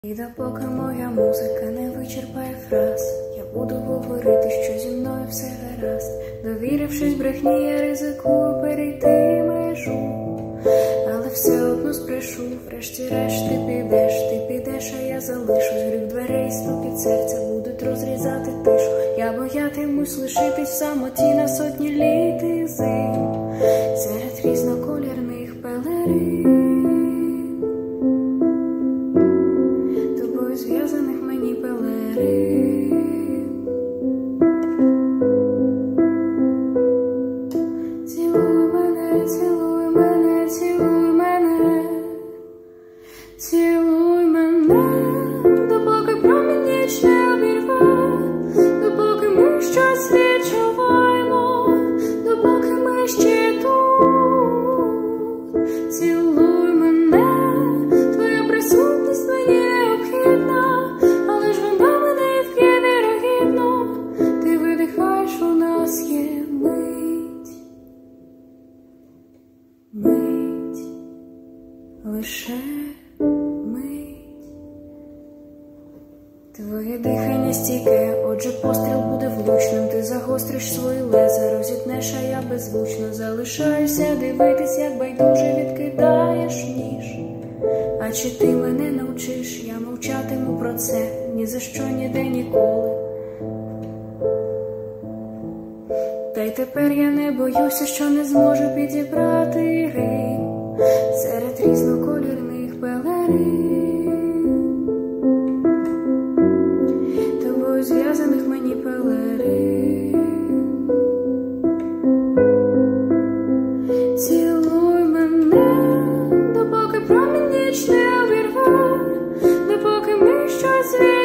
І допоки моя музика не вичерпає фраз, я буду говорити, що зі мною все гаразд. Довірившись брехні, я ризикую перейти межу, але все одно спрешу. Врешті-решт ти підеш, а я залишусь. Гриб дверей, стукіт серця будуть розрізати тишу. Я боятимусь лишитись в самоті на сотні літ і зим, серед різноколірних пелерин, зв'язаних мені пелерин. Цілуй мене, цілуй мене, цілуй мене, цілуй мене, допоки промінь ніч не обірве, допоки ми щось відчуваємо, допоки ми ще тут. Цілуй мене, твоя присутність мені необхідна, але ж вона мене в'є вірогідно. Ти видихаєш, у нас є мить, мить, лише мить. Твоє дихання стійке, отже постріл буде влучним. Ти загостриш свої леза, розітнеш, а я беззвучно залишаюся дивитись, як байдуже відкидаєш ніж. А чи ти мене навчиш, я мовчатиму про це, ні за що, ніде, ніколи. Та й тепер я не боюся, що не зможу підібрати рим серед різноколірних пелерин, тобою зв'язаних мені пелерин. Цілуй мене, допоки промінь ніч не обірве, допоки ми щось